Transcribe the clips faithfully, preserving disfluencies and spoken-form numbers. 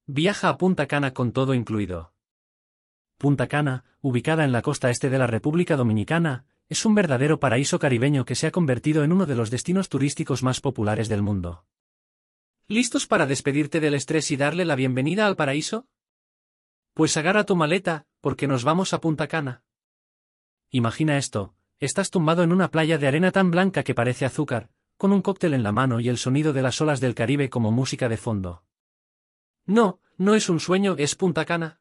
Viaja a Punta Cana con todo incluido. Punta Cana, ubicada en la costa este de la República Dominicana, es un verdadero paraíso caribeño que se ha convertido en uno de los destinos turísticos más populares del mundo. ¿Listos para despedirte del estrés y darle la bienvenida al paraíso? Pues agarra tu maleta, porque nos vamos a Punta Cana. Imagina esto, estás tumbado en una playa de arena tan blanca que parece azúcar, con un cóctel en la mano y el sonido de las olas del Caribe como música de fondo. No, no es un sueño, es Punta Cana.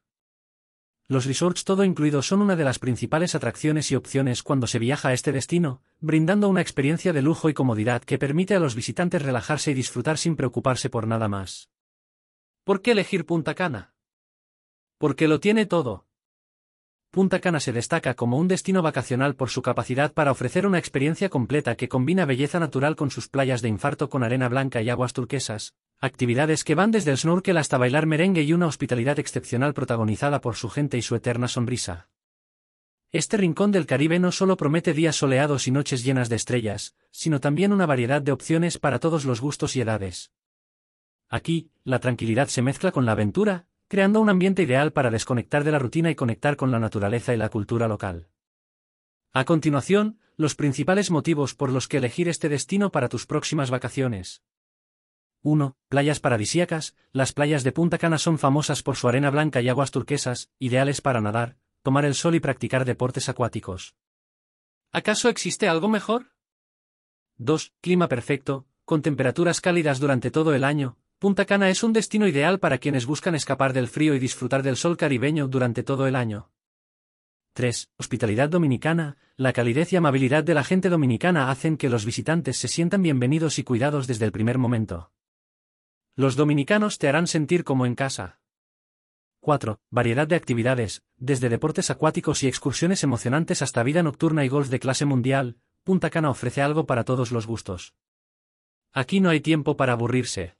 Los resorts todo incluido son una de las principales atracciones y opciones cuando se viaja a este destino, brindando una experiencia de lujo y comodidad que permite a los visitantes relajarse y disfrutar sin preocuparse por nada más. ¿Por qué elegir Punta Cana? Porque lo tiene todo. Punta Cana se destaca como un destino vacacional por su capacidad para ofrecer una experiencia completa que combina belleza natural con sus playas de infarto con arena blanca y aguas turquesas, actividades que van desde el snorkel hasta bailar merengue y una hospitalidad excepcional protagonizada por su gente y su eterna sonrisa. Este rincón del Caribe no solo promete días soleados y noches llenas de estrellas, sino también una variedad de opciones para todos los gustos y edades. Aquí, la tranquilidad se mezcla con la aventura, creando un ambiente ideal para desconectar de la rutina y conectar con la naturaleza y la cultura local. A continuación, los principales motivos por los que elegir este destino para tus próximas vacaciones. uno. Playas paradisíacas. Las playas de Punta Cana son famosas por su arena blanca y aguas turquesas, ideales para nadar, tomar el sol y practicar deportes acuáticos. ¿Acaso existe algo mejor? dos. Clima perfecto. Con temperaturas cálidas durante todo el año, Punta Cana es un destino ideal para quienes buscan escapar del frío y disfrutar del sol caribeño durante todo el año. tres. Hospitalidad dominicana. La calidez y amabilidad de la gente dominicana hacen que los visitantes se sientan bienvenidos y cuidados desde el primer momento. Los dominicanos te harán sentir como en casa. cuatro. Variedad de actividades, desde deportes acuáticos y excursiones emocionantes hasta vida nocturna y golf de clase mundial, Punta Cana ofrece algo para todos los gustos. Aquí no hay tiempo para aburrirse.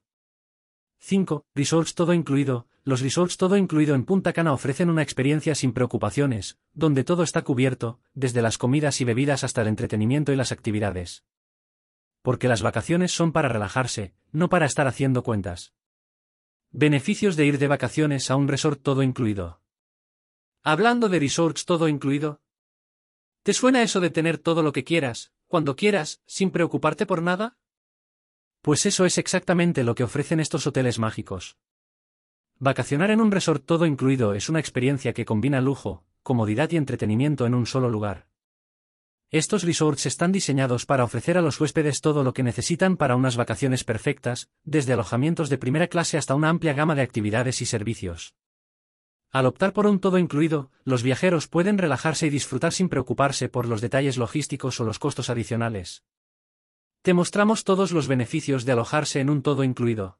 cinco. Resorts todo incluido. Los resorts todo incluido en Punta Cana ofrecen una experiencia sin preocupaciones, donde todo está cubierto, desde las comidas y bebidas hasta el entretenimiento y las actividades. Porque las vacaciones son para relajarse, no para estar haciendo cuentas. Beneficios de ir de vacaciones a un resort todo incluido. Hablando de resorts todo incluido, ¿te suena eso de tener todo lo que quieras, cuando quieras, sin preocuparte por nada? Pues eso es exactamente lo que ofrecen estos hoteles mágicos. Vacacionar en un resort todo incluido es una experiencia que combina lujo, comodidad y entretenimiento en un solo lugar. Estos resorts están diseñados para ofrecer a los huéspedes todo lo que necesitan para unas vacaciones perfectas, desde alojamientos de primera clase hasta una amplia gama de actividades y servicios. Al optar por un todo incluido, los viajeros pueden relajarse y disfrutar sin preocuparse por los detalles logísticos o los costos adicionales. Te mostramos todos los beneficios de alojarse en un todo incluido.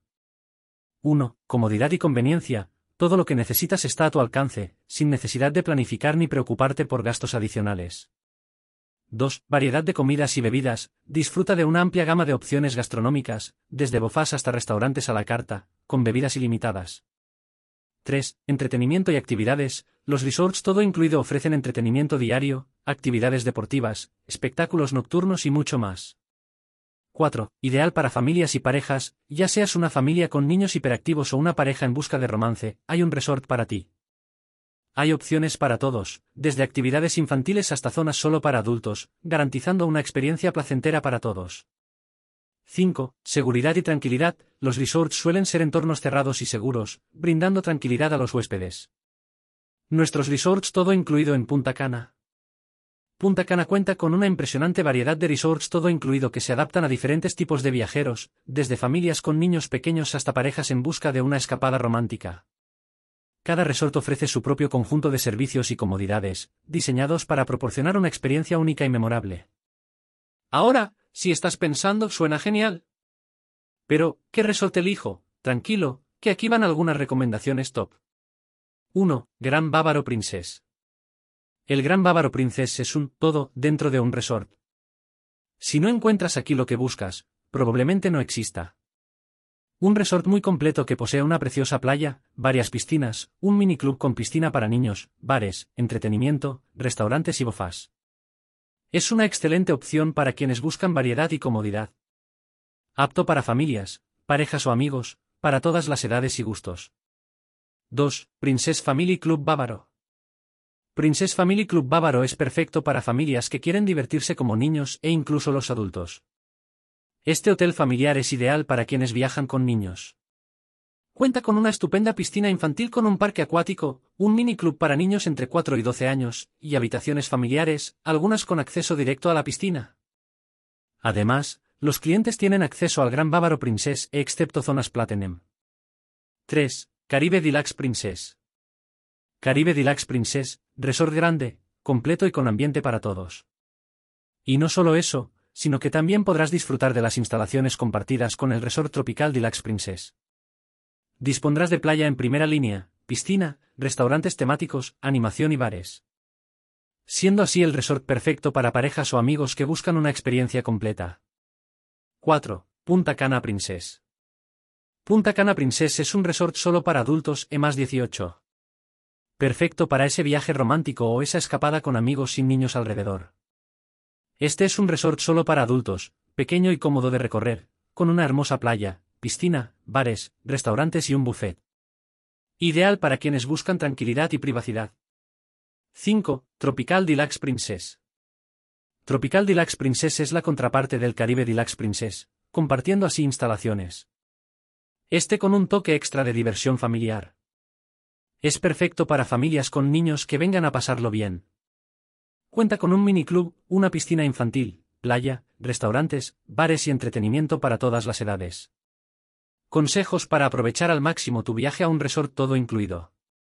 uno. Comodidad y conveniencia. Todo lo que necesitas está a tu alcance, sin necesidad de planificar ni preocuparte por gastos adicionales. dos. Variedad de comidas y bebidas. Disfruta de una amplia gama de opciones gastronómicas, desde buffets hasta restaurantes a la carta, con bebidas ilimitadas. tres. Entretenimiento y actividades. Los resorts todo incluido ofrecen entretenimiento diario, actividades deportivas, espectáculos nocturnos y mucho más. cuatro. Ideal para familias y parejas. Ya seas una familia con niños hiperactivos o una pareja en busca de romance, hay un resort para ti. Hay opciones para todos, desde actividades infantiles hasta zonas solo para adultos, garantizando una experiencia placentera para todos. cinco. Seguridad y tranquilidad. Los resorts suelen ser entornos cerrados y seguros, brindando tranquilidad a los huéspedes. Nuestros resorts todo incluido en Punta Cana. Punta Cana cuenta con una impresionante variedad de resorts todo incluido que se adaptan a diferentes tipos de viajeros, desde familias con niños pequeños hasta parejas en busca de una escapada romántica. Cada resort ofrece su propio conjunto de servicios y comodidades, diseñados para proporcionar una experiencia única y memorable. Ahora, si estás pensando, suena genial. Pero, ¿qué resort elijo? Tranquilo, que aquí van algunas recomendaciones top. uno. Gran Bávaro Princess. El Gran Bávaro Princess es un todo dentro de un resort. Si no encuentras aquí lo que buscas, probablemente no exista. Un resort muy completo que posee una preciosa playa, varias piscinas, un miniclub con piscina para niños, bares, entretenimiento, restaurantes y buffets. Es una excelente opción para quienes buscan variedad y comodidad. Apto para familias, parejas o amigos, para todas las edades y gustos. dos. Princess Family Club Bávaro. Princess Family Club Bávaro es perfecto para familias que quieren divertirse como niños e incluso los adultos. Este hotel familiar es ideal para quienes viajan con niños. Cuenta con una estupenda piscina infantil con un parque acuático, un mini club para niños entre cuatro y doce años, y habitaciones familiares, algunas con acceso directo a la piscina. Además, los clientes tienen acceso al Gran Bávaro Princess excepto zonas Platinum. tres. Caribe Deluxe Princess. Caribe Deluxe Princess, resort grande, completo y con ambiente para todos. Y no solo eso, sino que también podrás disfrutar de las instalaciones compartidas con el Resort Tropical Deluxe Princess. Dispondrás de playa en primera línea, piscina, restaurantes temáticos, animación y bares. Siendo así el resort perfecto para parejas o amigos que buscan una experiencia completa. cuatro. Punta Cana Princess. Punta Cana Princess es un resort solo para adultos E más dieciocho. Perfecto para ese viaje romántico o esa escapada con amigos sin niños alrededor. Este es un resort solo para adultos, pequeño y cómodo de recorrer, con una hermosa playa, piscina, bares, restaurantes y un buffet. Ideal para quienes buscan tranquilidad y privacidad. cinco. Tropical Deluxe Princess. Tropical Deluxe Princess es la contraparte del Caribe Deluxe Princess, compartiendo así instalaciones. Este con un toque extra de diversión familiar. Es perfecto para familias con niños que vengan a pasarlo bien. Cuenta con un miniclub, una piscina infantil, playa, restaurantes, bares y entretenimiento para todas las edades. Consejos para aprovechar al máximo tu viaje a un resort todo incluido.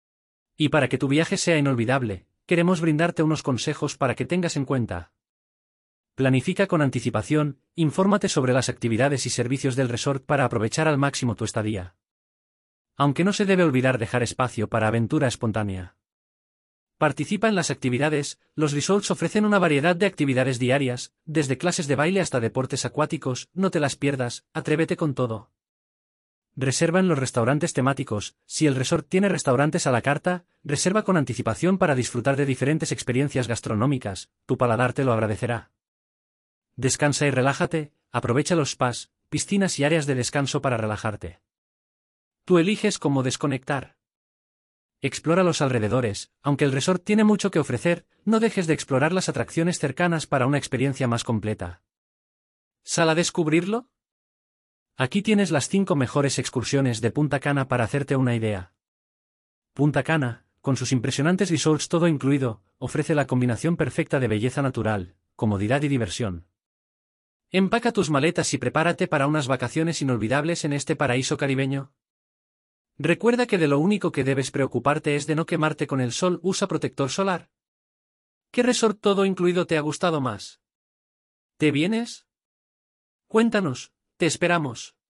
Y para que tu viaje sea inolvidable, queremos brindarte unos consejos para que tengas en cuenta. Planifica con anticipación, infórmate sobre las actividades y servicios del resort para aprovechar al máximo tu estadía. Aunque no se debe olvidar dejar espacio para aventura espontánea. Participa en las actividades, los resorts ofrecen una variedad de actividades diarias, desde clases de baile hasta deportes acuáticos, no te las pierdas, atrévete con todo. Reserva en los restaurantes temáticos, si el resort tiene restaurantes a la carta, reserva con anticipación para disfrutar de diferentes experiencias gastronómicas, tu paladar te lo agradecerá. Descansa y relájate, aprovecha los spas, piscinas y áreas de descanso para relajarte. Tú eliges cómo desconectar. Explora los alrededores, aunque el resort tiene mucho que ofrecer, no dejes de explorar las atracciones cercanas para una experiencia más completa. ¿Sal a descubrirlo? Aquí tienes las cinco mejores excursiones de Punta Cana para hacerte una idea. Punta Cana, con sus impresionantes resorts todo incluido, ofrece la combinación perfecta de belleza natural, comodidad y diversión. Empaca tus maletas y prepárate para unas vacaciones inolvidables en este paraíso caribeño. Recuerda que de lo único que debes preocuparte es de no quemarte con el sol, usa protector solar. ¿Qué resort todo incluido te ha gustado más? ¿Te vienes? Cuéntanos, te esperamos.